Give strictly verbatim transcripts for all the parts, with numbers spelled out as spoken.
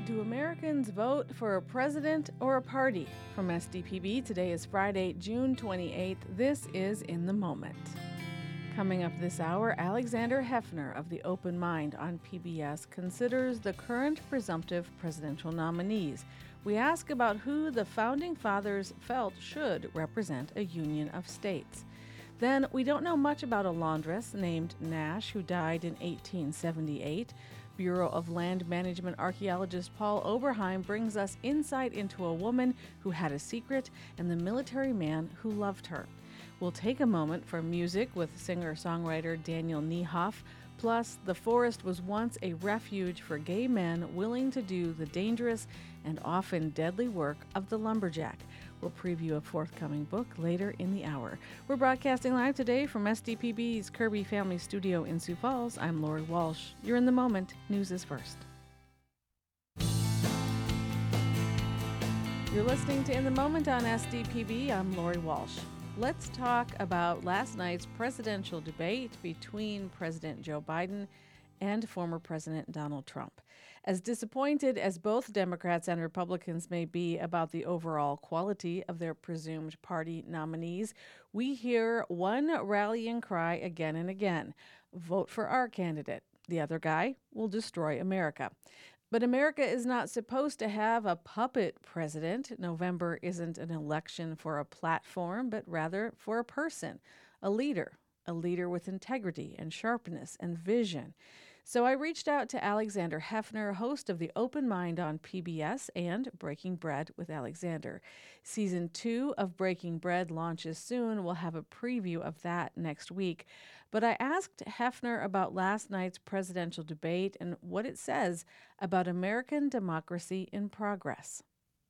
Do Americans vote for a president or a party? From S D P B, today is Friday, June twenty-eighth. This is In the Moment. Coming up this hour, Alexander Hefner of The Open Mind on P B S considers the current presumptive presidential nominees. We ask about who the Founding Fathers felt should represent a union of states. Then, we don't know much about a laundress named Nash who died in eighteen seventy-eight. Bureau of Land Management archaeologist Paul Oberheim brings us insight into a woman who had a secret and the military man who loved her. We'll take a moment for music with singer-songwriter Daniel Niehoff. Plus, the forest was once a refuge for gay men willing to do the dangerous and often deadly work of the lumberjack. We'll preview a forthcoming book later in the hour. We're broadcasting live today from S D P B's Kirby Family Studio in Sioux Falls. I'm Lori Walsh. You're in the moment. News is first. You're listening to In the Moment on S D P B. I'm Lori Walsh. Let's talk about last night's presidential debate between President Joe Biden and former President Donald Trump. As disappointed as both Democrats and Republicans may be about the overall quality of their presumed party nominees, we hear one rallying cry again and again: vote for our candidate. The other guy will destroy America. But America is not supposed to have a puppet president. November isn't an election for a platform, but rather for a person, a leader, a leader with integrity and sharpness and vision. So I reached out to Alexander Hefner, host of The Open Mind on P B S and Breaking Bread with Alexander. Season two of Breaking Bread launches soon. We'll have a preview of that next week. But I asked Hefner about last night's presidential debate and what it says about American democracy in progress.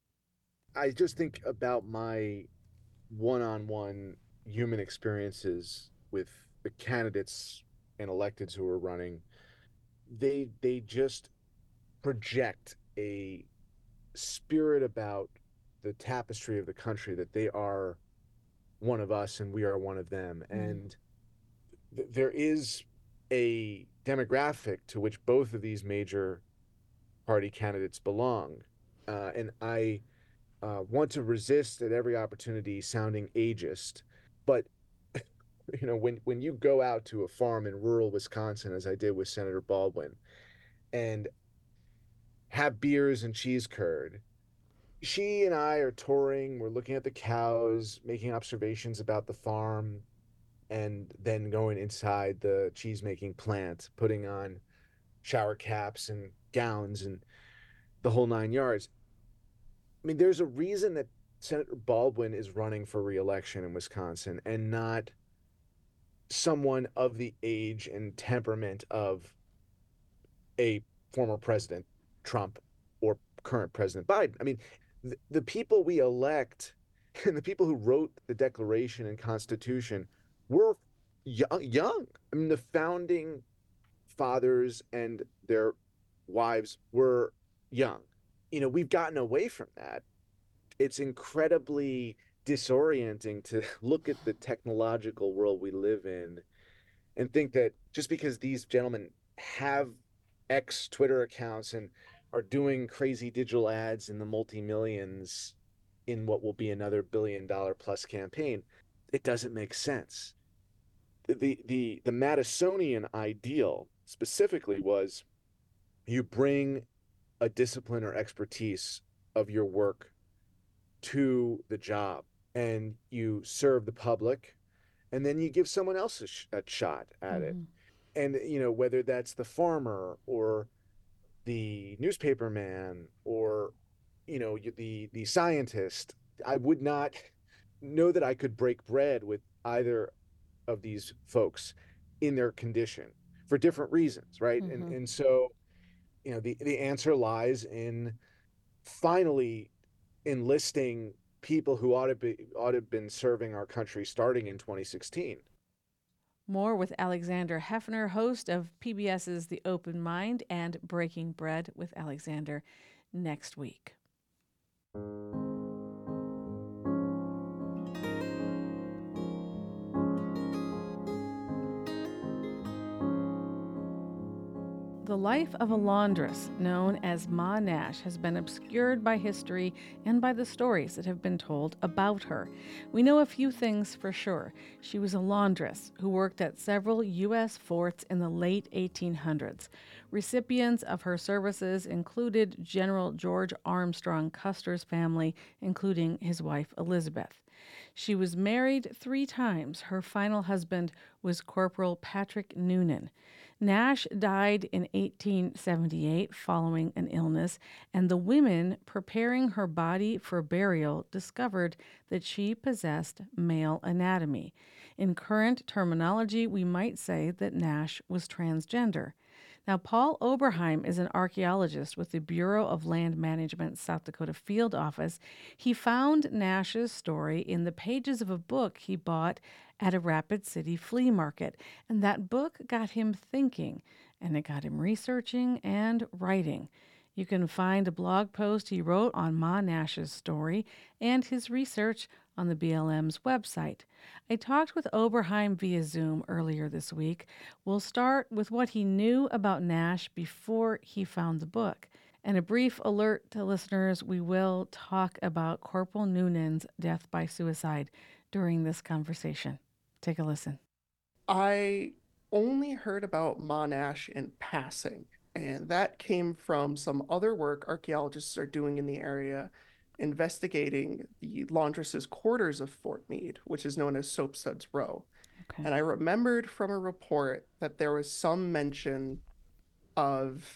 I just think about my one-on-one human experiences with the candidates and electeds who are running. They they just project a spirit about the tapestry of the country, that they are one of us and we are one of them. Mm. And th- there is a demographic to which both of these major party candidates belong. Uh, and I uh, want to resist at every opportunity sounding ageist, but you know, when, when you go out to a farm in rural Wisconsin, as I did with Senator Baldwin, and have beers and cheese curd, she and I are touring, we're looking at the cows, making observations about the farm, and then going inside the cheese-making plant, putting on shower caps and gowns and the whole nine yards. I mean, there's a reason that Senator Baldwin is running for re-election in Wisconsin and not someone of the age and temperament of a former president, Trump, or current President Biden. I mean, the, the people we elect and the people who wrote the Declaration and Constitution were young. young. I mean, the founding fathers and their wives were young. You know, we've gotten away from that. It's incredibly disorienting to look at the technological world we live in and think that just because these gentlemen have X Twitter accounts and are doing crazy digital ads in the multi-millions in what will be another billion dollar plus campaign, it doesn't make sense. The, the, the Madisonian ideal specifically was you bring a discipline or expertise of your work to the job and you serve the public, and then you give someone else a, sh- a shot at mm-hmm. it. And, you know, whether that's the farmer or the newspaper man or, you know, the, the scientist, I would not know that I could break bread with either of these folks in their condition for different reasons, right? Mm-hmm. And and so, you know, the, the answer lies in finally enlisting people who ought to be ought to have been serving our country starting in twenty sixteen. More with Alexander Hefner, host of PBS's The Open Mind and Breaking Bread with Alexander, next week. The life of a laundress known as Ma Nash has been obscured by history and by the stories that have been told about her. We know a few things for sure. She was a laundress who worked at several U S forts in the late eighteen hundreds. Recipients of her services included General George Armstrong Custer's family, including his wife Elizabeth. She was married three times. Her final husband was Corporal Patrick Noonan. Nash died in eighteen seventy-eight following an illness, and the women preparing her body for burial discovered that she possessed male anatomy. In current terminology, we might say that Nash was transgender. Now, Paul Oberheim is an archaeologist with the Bureau of Land Management South Dakota Field Office. He found Nash's story in the pages of a book he bought at a Rapid City flea market, and that book got him thinking, and it got him researching and writing. You can find a blog post he wrote on Ma Nash's story and his research on the B L M's website. I talked with Oberheim via Zoom earlier this week. We'll start with what he knew about Nash before he found the book. And a brief alert to listeners, we will talk about Corporal Noonan's death by suicide during this conversation. Take a listen. I only heard about Ma Nash in passing, and that came from some other work archaeologists are doing in the area investigating the laundress's quarters of Fort Meade, which is known as Soapsuds Row. Okay. And I remembered from a report that there was some mention of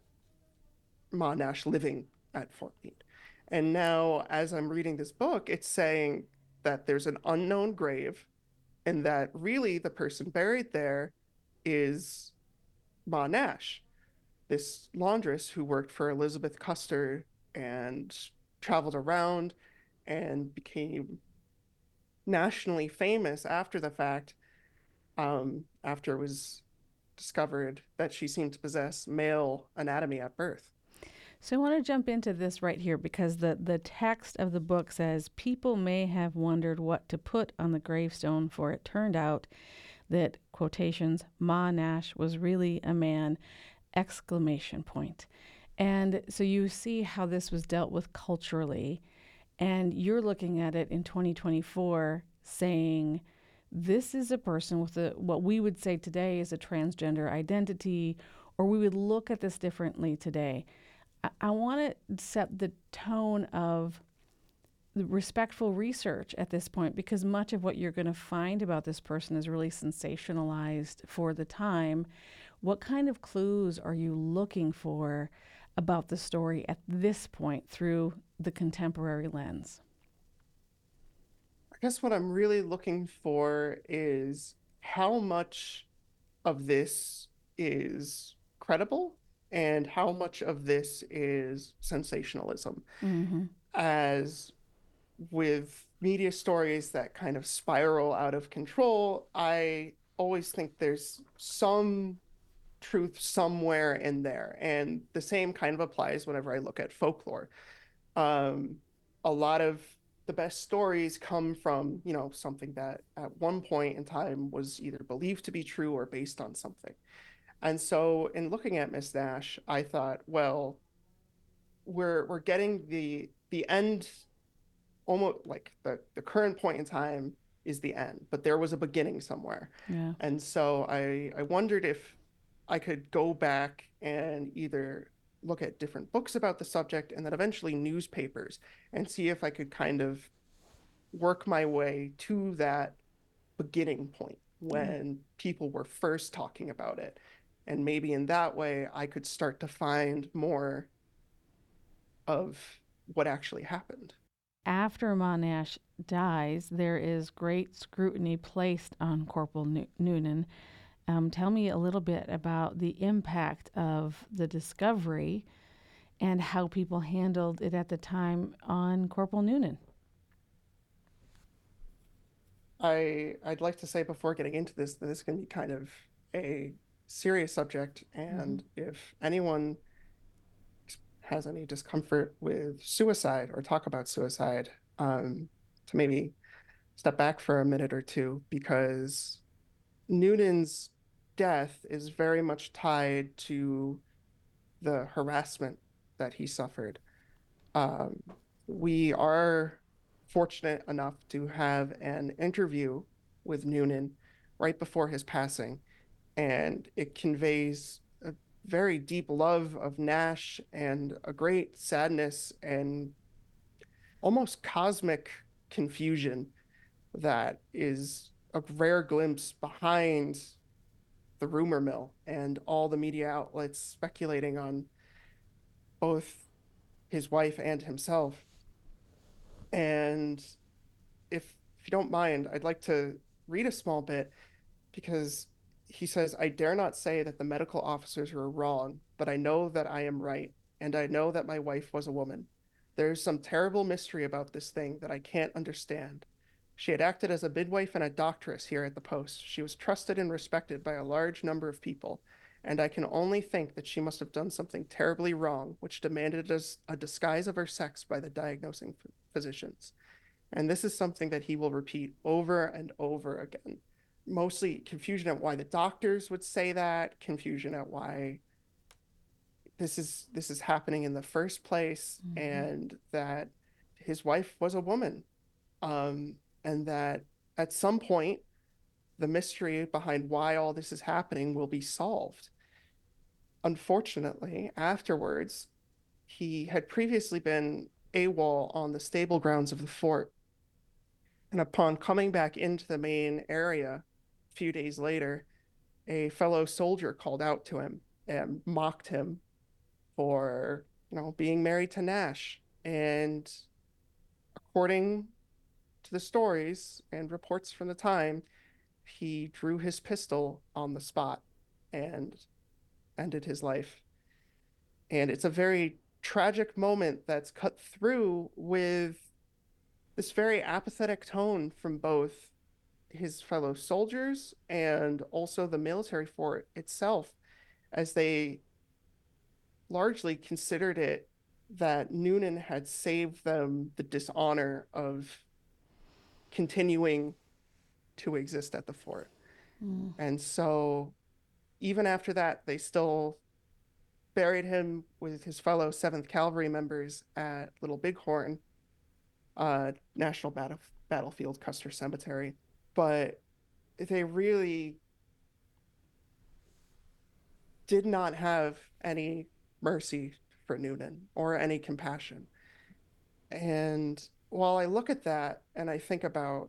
Ma Nash living at Fort Meade. And now, as I'm reading this book, it's saying that there's an unknown grave and that really the person buried there is Ma Nash, this laundress who worked for Elizabeth Custer and traveled around and became nationally famous after the fact, um, after it was discovered that she seemed to possess male anatomy at birth. So I want to jump into this right here because the, the text of the book says, people may have wondered what to put on the gravestone, for it turned out that, quotations, Ma Nash was really a man, exclamation point. And so you see how this was dealt with culturally, and you're looking at it in twenty twenty-four saying, this is a person with a, what we would say today is a transgender identity, or we would look at this differently today. I, I want to set the tone of the respectful research at this point, because much of what you're going to find about this person is really sensationalized for the time. What kind of clues are you looking for about the story at this point through the contemporary lens? I guess what I'm really looking for is how much of this is credible and how much of this is sensationalism. Mm-hmm. As with media stories that kind of spiral out of control, I always think there's some truth somewhere in there. And the same kind of applies whenever I look at folklore. Um, a lot of the best stories come from, you know, something that at one point in time was either believed to be true or based on something. And so in looking at Miss Nash, I thought, well, we're we're getting the the end, almost like the, the current point in time is the end, but there was a beginning somewhere. Yeah. And so I I wondered if I could go back and either look at different books about the subject and then eventually newspapers and see if I could kind of work my way to that beginning point when mm. people were first talking about it. And maybe in that way, I could start to find more of what actually happened. After Ma Nash dies, there is great scrutiny placed on Corporal Noonan. Um, tell me a little bit about the impact of the discovery and how people handled it at the time on Corporal Noonan. I, I'd like to say before getting into this that this can be kind of a serious subject, and mm-hmm. if anyone has any discomfort with suicide or talk about suicide, um, to maybe step back for a minute or two, because Noonan's death is very much tied to the harassment that he suffered. Um, we are fortunate enough to have an interview with Noonan right before his passing, and it conveys a very deep love of Nash and a great sadness and almost cosmic confusion that is a rare glimpse behind the rumor mill and all the media outlets speculating on both his wife and himself. And if, if you don't mind, I'd like to read a small bit because he says, I dare not say that the medical officers were wrong, but I know that I am right, and I know that my wife was a woman. There is some terrible mystery about this thing that I can't understand. She had acted as a midwife and a doctoress here at the post. She was trusted and respected by a large number of people, and I can only think that she must have done something terribly wrong, which demanded a disguise of her sex by the diagnosing physicians. And this is something that he will repeat over and over again. Mostly confusion at why the doctors would say that, confusion at why this is this is happening in the first place, mm-hmm. and that his wife was a woman, um, and that at some point the mystery behind why all this is happening will be solved. Unfortunately, afterwards, he had previously been AWOL on the stable grounds of the fort, and upon coming back into the main area a few days later, a fellow soldier called out to him and mocked him for, you know, being married to Nash. And according to the stories and reports from the time, he drew his pistol on the spot and ended his life. And it's a very tragic moment that's cut through with this very apathetic tone from both his fellow soldiers and also the military fort itself, as they largely considered it that Noonan had saved them the dishonor of continuing to exist at the fort. Mm. And so even after that, they still buried him with his fellow seventh Cavalry members at Little Bighorn uh, National Battle- Battlefield Custer Cemetery. But they really did not have any mercy for Noonan or any compassion. And while I look at that and I think about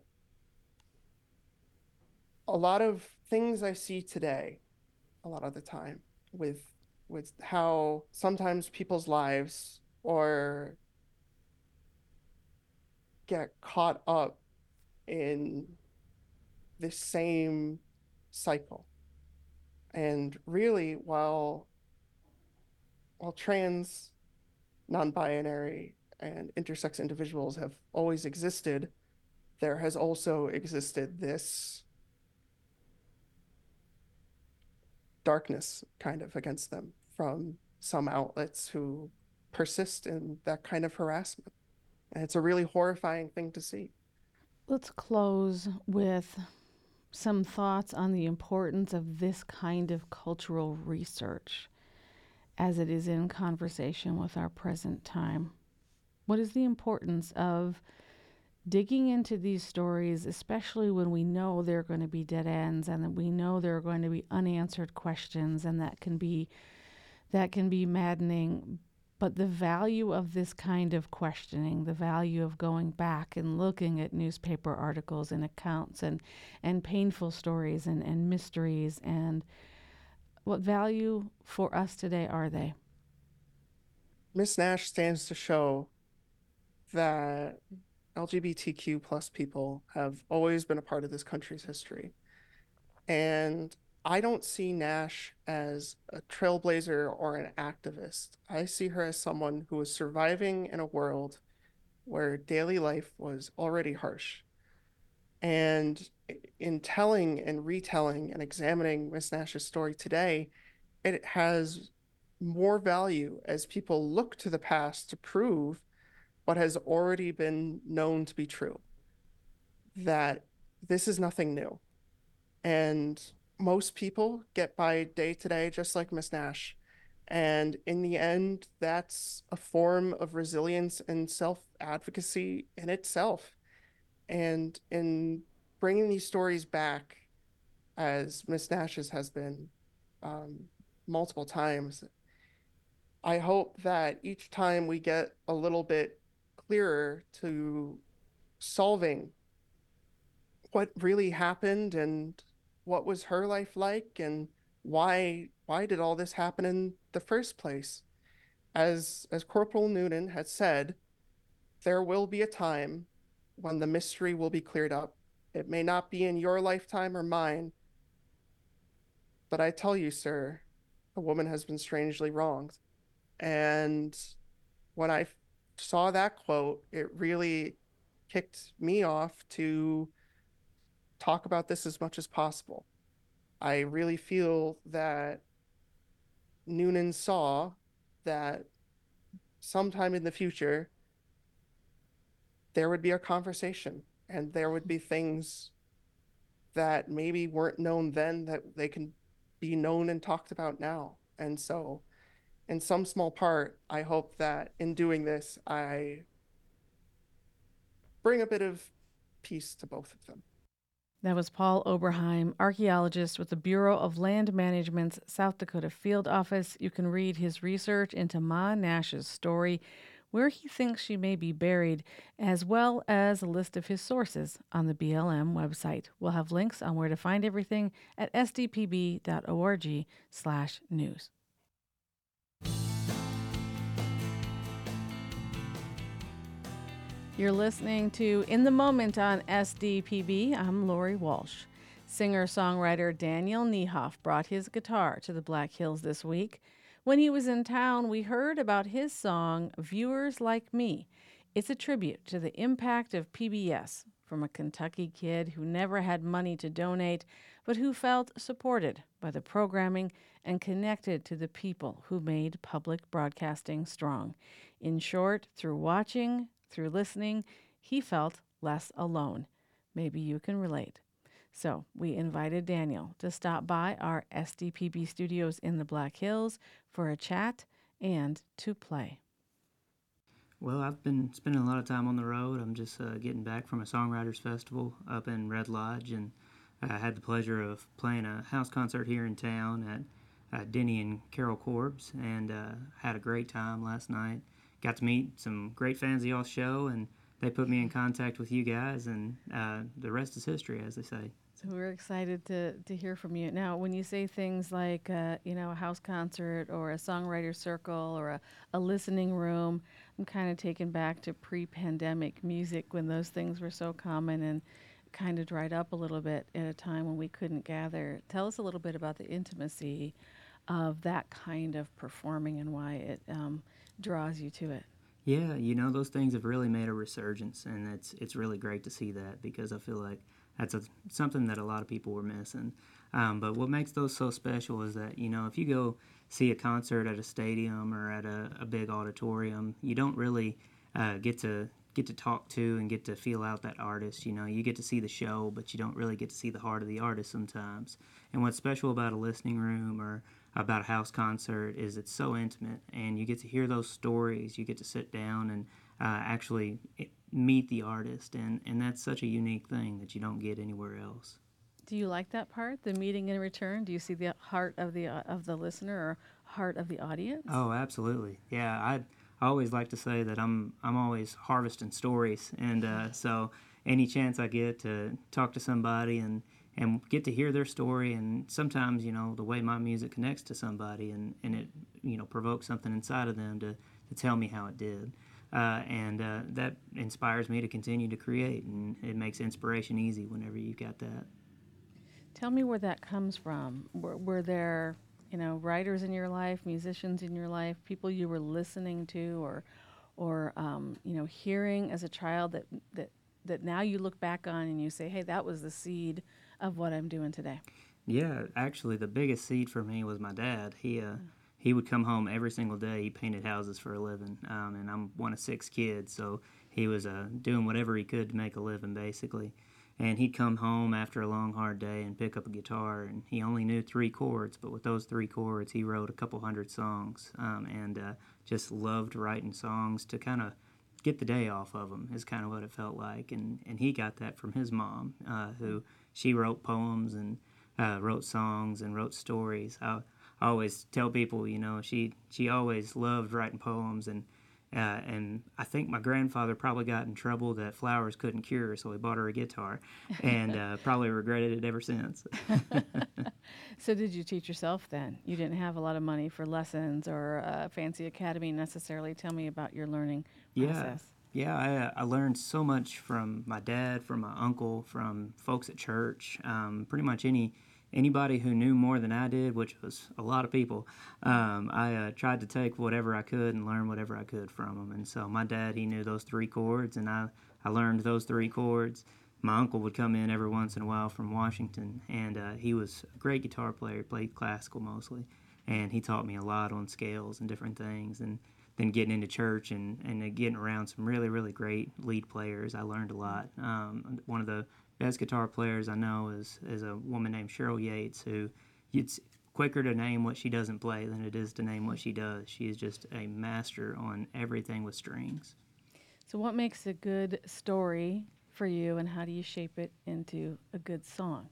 a lot of things I see today, a lot of the time, with with how sometimes people's lives or get caught up in this same cycle. And really, while while trans, non-binary, and intersex individuals have always existed, there has also existed this darkness kind of against them from some outlets who persist in that kind of harassment. And it's a really horrifying thing to see. Let's close with some thoughts on the importance of this kind of cultural research as it is in conversation with our present time. What is the importance of digging into these stories, especially when we know there are going to be dead ends and that we know there are going to be unanswered questions, and that can be that can be maddening. But the value of this kind of questioning, the value of going back and looking at newspaper articles and accounts and, and painful stories and, and mysteries, and what value for us today are they? Miss Nash stands to show that L G B T Q plus people have always been a part of this country's history. And I don't see Nash as a trailblazer or an activist. I see her as someone who is surviving in a world where daily life was already harsh. And in telling and retelling and examining Miss Nash's story today, it has more value as people look to the past to prove what has already been known to be true, that this is nothing new. And most people get by day to day just like Miss Nash. And in the end, that's a form of resilience and self-advocacy in itself. And in bringing these stories back, as Miss Nash's has been um, multiple times, I hope that each time we get a little bit clearer to solving what really happened and what was her life like and why why did all this happen in the first place. As as Corporal Noonan had said, there will be a time when the mystery will be cleared up. It may not be in your lifetime or mine, but I tell you, sir, a woman has been strangely wronged. And when I saw that quote, it really kicked me off to talk about this as much as possible. I really feel that Noonan saw that sometime in the future, there would be a conversation and there would be things that maybe weren't known then that they can be known and talked about now. And so, in some small part, I hope that in doing this, I bring a bit of peace to both of them. That was Paul Oberheim, archaeologist with the Bureau of Land Management's South Dakota Field Office. You can read his research into Ma Nash's story, where he thinks she may be buried, as well as a list of his sources on the B L M website. We'll have links on where to find everything at s d p b dot org slash news. You're listening to In the Moment on S D P B. I'm Lori Walsh. Singer-songwriter Daniel Niehoff brought his guitar to the Black Hills this week. When he was in town, we heard about his song, Viewers Like Me. It's a tribute to the impact of P B S from a Kentucky kid who never had money to donate, but who felt supported by the programming and connected to the people who made public broadcasting strong. In short, through watching, through listening, he felt less alone. Maybe you can relate. So we invited Daniel to stop by our S D P B studios in the Black Hills for a chat and to play. Well, I've been spending a lot of time on the road. I'm just uh, getting back from a songwriters festival up in Red Lodge, and I had the pleasure of playing a house concert here in town at uh, Denny and Carol Corb's, and uh, had a great time last night. Got to meet some great fans of y'all's show, and they put me in contact with you guys, and uh, the rest is history, as they say. So we're excited to, to hear from you. Now, when you say things like, uh, you know, a house concert or a songwriter circle or a, a listening room, I'm kind of taken back to pre-pandemic music when those things were so common and kind of dried up a little bit at a time when we couldn't gather. Tell us a little bit about the intimacy of that kind of performing and why it um, draws you to it. Yeah, you know, those things have really made a resurgence, and it's it's really great to see that, because I feel like that's a, something that a lot of people were missing. Um, but what makes those so special is that, you know, if you go see a concert at a stadium or at a, a big auditorium, you don't really uh, get to get to talk to and get to feel out that artist. You know, you get to see the show, but you don't really get to see the heart of the artist sometimes. And what's special about a listening room or about a house concert is it's so intimate, and you get to hear those stories. You get to sit down and uh, actually meet the artist, and, and that's such a unique thing that you don't get anywhere else. Do you like that part, the meeting in return? Do you see the heart of the uh, of the listener or heart of the audience? Oh, absolutely. Yeah, I I always like to say that I'm I'm always harvesting stories, and uh, so any chance I get to talk to somebody and and get to hear their story, and sometimes, you know, the way my music connects to somebody, and, and it, you know, provokes something inside of them to, to tell me how it did. Uh, and uh, that inspires me to continue to create, and it makes inspiration easy whenever you've got that. Tell me where that comes from. Were, were there, you know, writers in your life, musicians in your life, people you were listening to or, or um, you know, hearing as a child that, that, that now you look back on and you say, hey, that was the seed of what I'm doing today? Yeah, actually, the biggest seed for me was my dad. He uh, mm. he would come home every single day. He painted houses for a living, um, and I'm one of six kids, so he was uh, doing whatever he could to make a living, basically. And he'd come home after a long, hard day and pick up a guitar, and he only knew three chords, but with those three chords, he wrote a couple hundred songs, um, and uh, just loved writing songs to kind of get the day off of them, is kind of what it felt like. And, and he got that from his mom, uh, who she wrote poems and uh, wrote songs and wrote stories. I, I always tell people, you know, she, she always loved writing poems, and Uh, and I think my grandfather probably got in trouble that flowers couldn't cure, so he bought her a guitar, and uh, probably regretted it ever since. So did you teach yourself then? You didn't have a lot of money for lessons or a fancy academy necessarily. Tell me about your learning process. Yeah, yeah. I, uh, I learned so much from my dad, from my uncle, from folks at church, um, pretty much any anybody who knew more than I did, which was a lot of people. Um, I uh, tried to take whatever I could and learn whatever I could from them. And so my dad, he knew those three chords, and I, I learned those three chords. My uncle would come in every once in a while from Washington, and uh, he was a great guitar player, played classical mostly, and he taught me a lot on scales and different things. And then getting into church and, and getting around some really, really great lead players, I learned a lot. Um, one of the best guitar players I know is, is a woman named Cheryl Yates, who it's quicker to name what she doesn't play than it is to name what she does. She is just a master on everything with strings. So what makes a good story for you, and how do you shape it into a good song?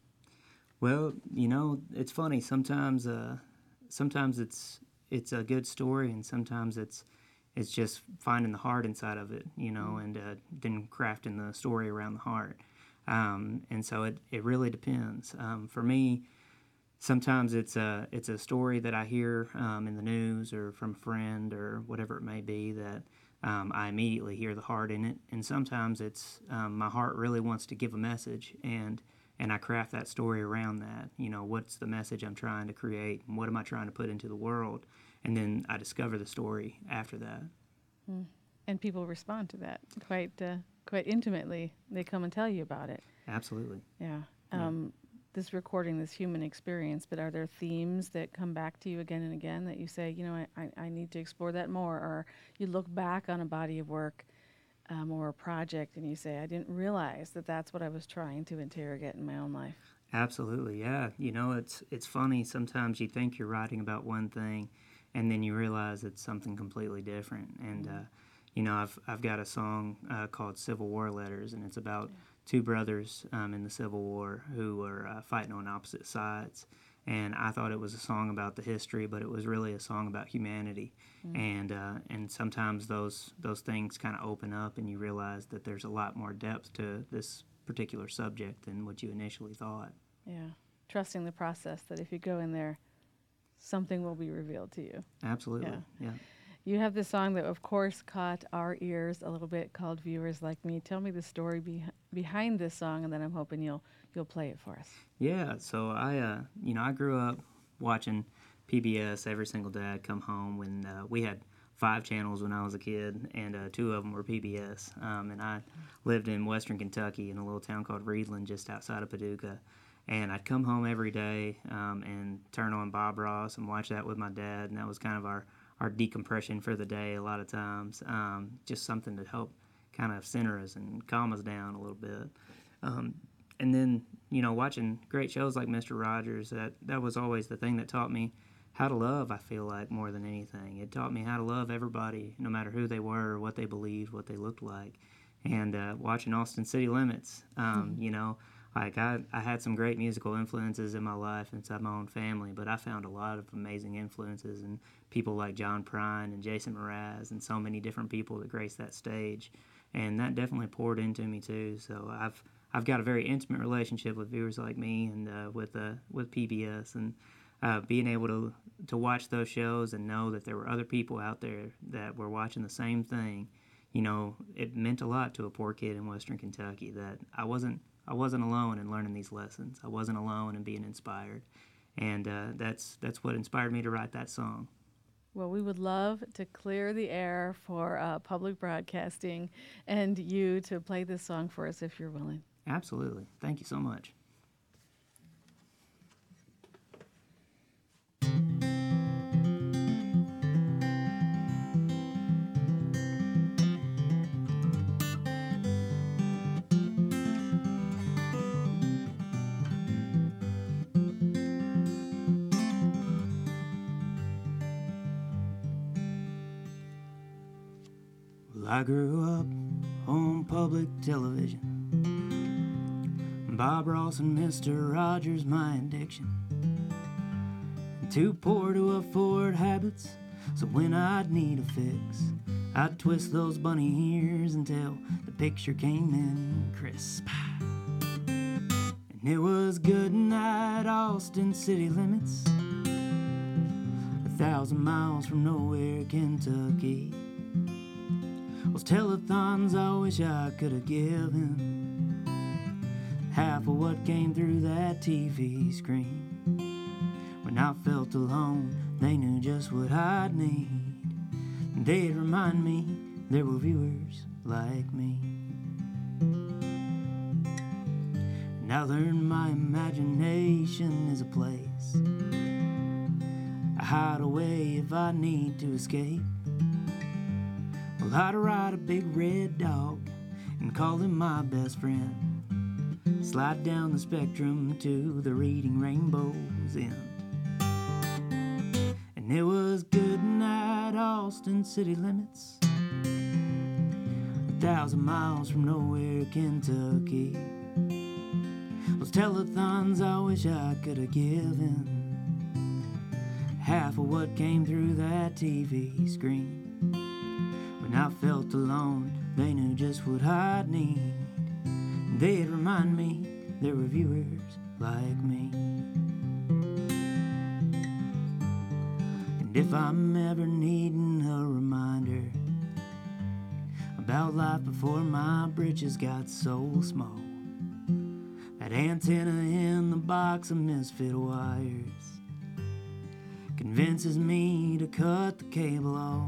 Well, you know, it's funny. Sometimes, uh, sometimes it's it's a good story, and sometimes it's it's just finding the heart inside of it, you know, mm. and uh, then crafting the story around the heart. Um, and so it, it really depends. Um, for me, sometimes it's a it's a story that I hear um, in the news or from a friend or whatever it may be that um, I immediately hear the heart in it. And sometimes it's um, my heart really wants to give a message, and and I craft that story around that. You know, what's the message I'm trying to create, and what am I trying to put into the world? And then I discover the story after that. Mm. And people respond to that quite uh, quite intimately. They come and tell you about it. Absolutely. Yeah. Um, yeah. This recording, this human experience, but are there themes that come back to you again and again that you say, you know, I, I, I need to explore that more? Or you look back on a body of work um, or a project and you say, I didn't realize that that's what I was trying to interrogate in my own life. Absolutely, yeah. You know, it's it's funny. Sometimes you think you're writing about one thing, and then you realize it's something completely different. And, mm-hmm. uh, you know, I've I've got a song uh, called Civil War Letters, and it's about yeah. two brothers um, in the Civil War who were uh, fighting on opposite sides. And I thought it was a song about the history, but it was really a song about humanity. Mm-hmm. And uh, and sometimes those those things kind of open up, and you realize that there's a lot more depth to this particular subject than what you initially thought. Yeah, trusting the process, that if you go in there, something will be revealed to you. Absolutely, yeah. yeah. You have this song that, of course, caught our ears a little bit, called Viewers Like Me. Tell me the story be- behind this song, and then I'm hoping you'll you'll play it for us. Yeah, so I, uh, you know, I grew up watching P B S every single day. I'd come home when uh, we had five channels when I was a kid, and uh, two of them were P B S. Um, and I lived in western Kentucky in a little town called Reedland, just outside of Paducah. And I'd come home every day um, and turn on Bob Ross and watch that with my dad, and that was kind of our our decompression for the day a lot of times, um, just something to help kind of center us and calm us down a little bit. Um, and then, you know, watching great shows like Mister Rogers, that, that was always the thing that taught me how to love, I feel like, more than anything. It taught me how to love everybody, no matter who they were, what they believed, what they looked like. And uh, watching Austin City Limits, um, mm-hmm. you know, Like, I, I had some great musical influences in my life inside my own family, but I found a lot of amazing influences in people like John Prine and Jason Mraz and so many different people that graced that stage. And that definitely poured into me, too. So I've I've got a very intimate relationship with Viewers Like Me and uh, with uh, with P B S. And uh, being able to, to watch those shows and know that there were other people out there that were watching the same thing, you know, it meant a lot to a poor kid in western Kentucky that I wasn't I wasn't alone in learning these lessons. I wasn't alone in being inspired. And uh, that's that's what inspired me to write that song. Well, we would love to clear the air for uh, public broadcasting and you to play this song for us if you're willing. Absolutely. Thank you so much. Well, I grew up on public television. Bob Ross and Mister Rogers, my addiction. Too poor to afford habits, so when I'd need a fix, I'd twist those bunny ears until the picture came in crisp. And it was good night, Austin city limits, a thousand miles from nowhere, Kentucky. Those telethons I wish I could have given half of what came through that T V screen. When I felt alone, they knew just what I'd need. They'd remind me there were viewers like me. And I learned my imagination is a place I hide away if I need to escape. Well, I'd ride a big red dog and call him my best friend. Slide down the spectrum to the reading rainbow's end. And it was good night, Austin city limits, a thousand miles from nowhere, Kentucky. Those telethons I wish I could have given half of what came through that T V screen. When I felt alone, they knew just what I'd need. They'd remind me there were viewers like me. And if I'm ever needing a reminder about life before my britches got so small, that antenna in the box of misfit wires convinces me to cut the cable off.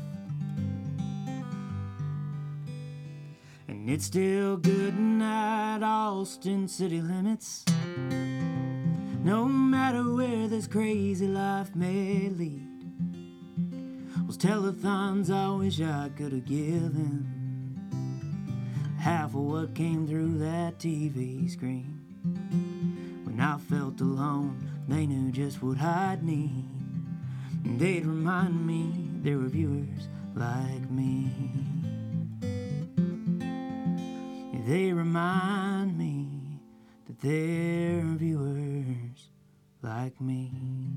And it's still good night, Austin city limits, no matter where this crazy life may lead. Those telethons I wish I could have given half of what came through that T V screen. When I felt alone, they knew just what I'd need. And they'd remind me there were viewers like me. They remind me that there are viewers like me.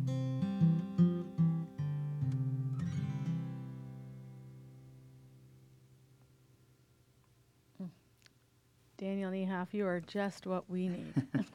Daniel Niehoff, you are just what we need.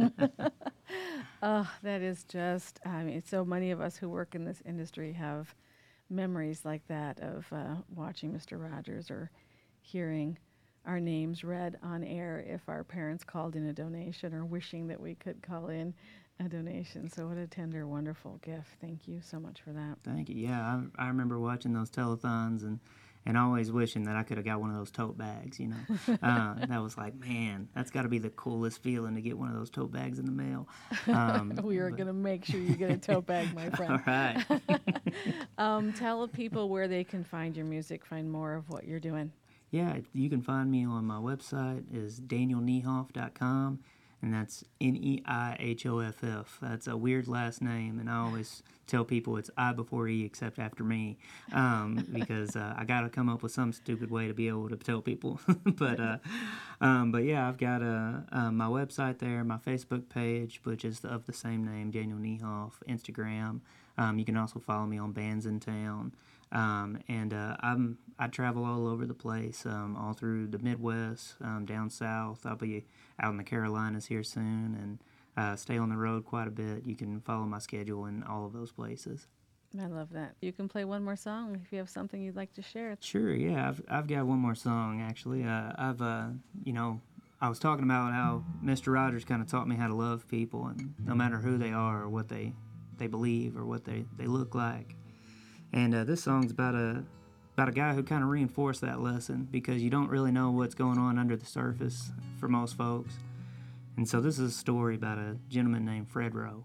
Oh, that is just, I mean, so many of us who work in this industry have memories like that of uh, watching Mister Rogers or hearing our names read on air if our parents called in a donation, or wishing that we could call in a donation. So what a tender, wonderful gift. Thank you so much for that. Thank you. Yeah, I, I remember watching those telethons and, and always wishing that I could have got one of those tote bags, you know. uh, that was like, man, that's got to be the coolest feeling to get one of those tote bags in the mail. Um, we are going to make sure you get a tote bag, my friend. All right. um, tell people where they can find your music, find more of what you're doing. Yeah, you can find me on my website is daniel niehoff dot com, and that's N E I H O F F. That's a weird last name, and I always tell people it's I before E except after me, um, because uh, I got to come up with some stupid way to be able to tell people. but uh, um, but yeah, I've got uh, uh, my website there, my Facebook page, which is of the same name, Daniel Niehoff, Instagram. Um, you can also follow me on Bands in Town. Um, and uh, I'm I travel all over the place, um, all through the Midwest, um, down south. I'll be out in the Carolinas here soon, and uh, stay on the road quite a bit. You can follow my schedule in all of those places. I love that. You can play one more song if you have something you'd like to share. Sure, yeah. I've I've got one more song actually. Uh, I've uh, you know, I was talking about how Mister Rogers kind of taught me how to love people, and no matter who they are or what they they believe or what they, they look like. And uh, this song's about a about a guy who kind of reinforced that lesson, because you don't really know what's going on under the surface for most folks. And so this is a story about a gentleman named Fred Rowe.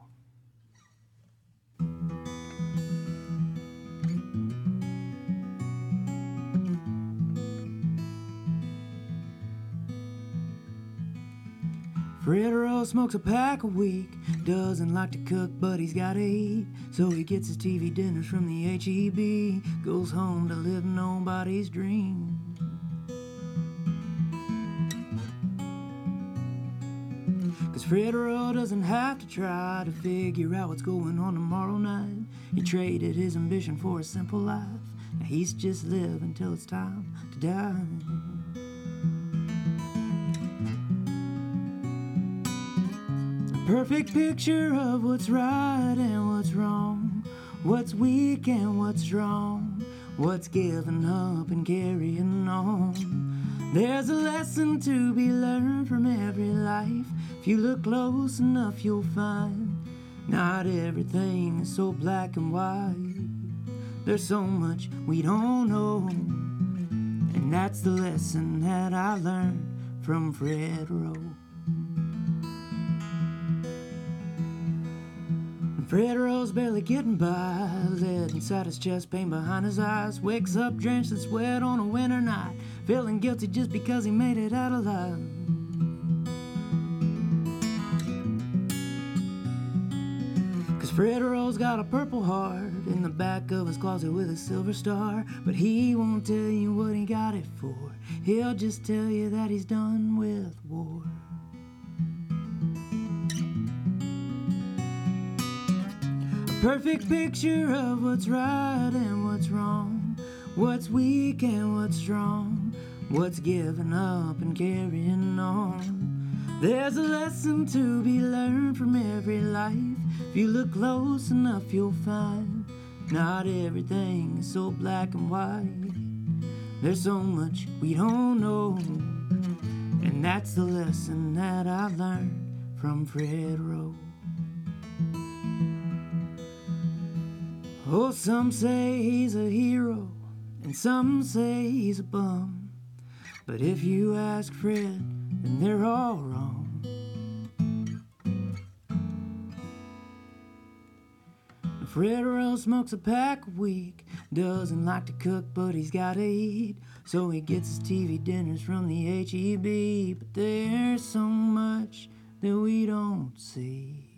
Fred Rowe smokes a pack a week, doesn't like to cook, but he's got to eat. So he gets his T V dinners from the H E B, goes home to live nobody's dream. Cause Fred Rowe doesn't have to try to figure out what's going on tomorrow night. He traded his ambition for a simple life. Now he's just living till it's time to die. A perfect picture of what's right and what's wrong, what's weak and what's strong, what's giving up and carrying on. There's a lesson to be learned from every life. If you look close enough, you'll find not everything is so black and white. There's so much we don't know, and that's the lesson that I learned from Fred Rowe. Fred Rowe's barely getting by, lead inside his chest, pain behind his eyes. Wakes up drenched in sweat on a winter night, feeling guilty just because he made it out alive. Cause Fred Rowe's got a purple heart in the back of his closet with a silver star, but he won't tell you what he got it for. He'll just tell you that he's done with war. Perfect picture of what's right and what's wrong, what's weak and what's strong, what's giving up and carrying on. There's a lesson to be learned from every life. If you look close enough, you'll find not everything is so black and white. There's so much we don't know, and that's the lesson that I learned from Fred Rowe. Oh, some say he's a hero, and some say he's a bum. But if you ask Fred, then they're all wrong. Fred Rowe smokes a pack a week, doesn't like to cook, but he's gotta eat. So he gets his T V dinners from the H E B. But there's so much that we don't see.